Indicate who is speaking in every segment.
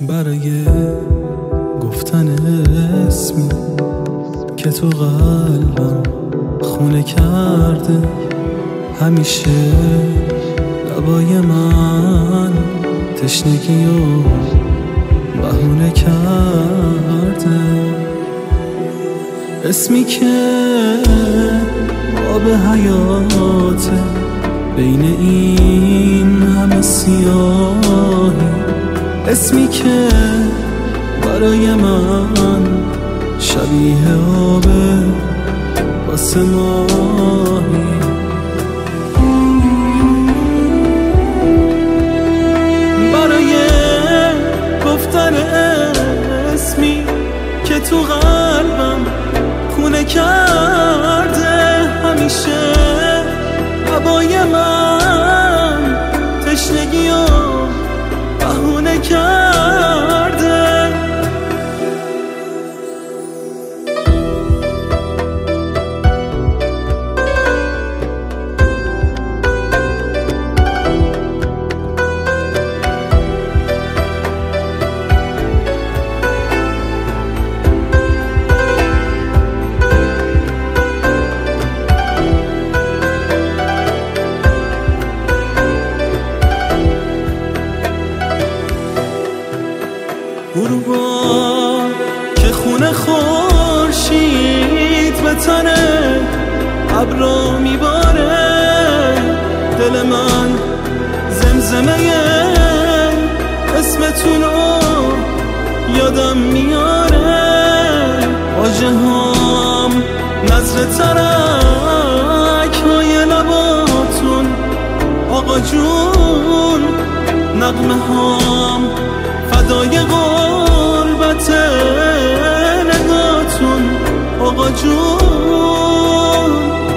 Speaker 1: برای گفتن اسمی که تو قلبم خونه کرده، همیشه لبای من تشنگی و بهونه کرده. اسمی که آب حیاته بین این همه سیاهی، اسمی که برای من شبیه آب آسمانی. برای گفتن اسمی که تو قلبم خونه کرده، همیشه هوای من تشنگی و بهونه کرده. غروبا که خونه خورشید به تنه ابرا میباره، دل من زمزمه اسمتونو یادم میاره. واژه هام نظر ترک های لباتون آقا جون، نغمه هام فدای غربت نگاتون آقا جون.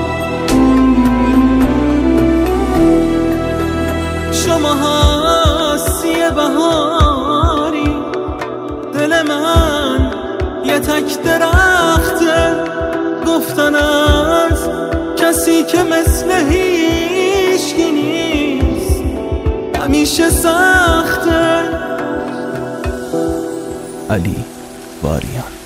Speaker 1: شما هستی بهاری، دل من یه تک درخته، گفتن از کسی که مثل هیچکی نیست همیشه سخته.
Speaker 2: علی واریان.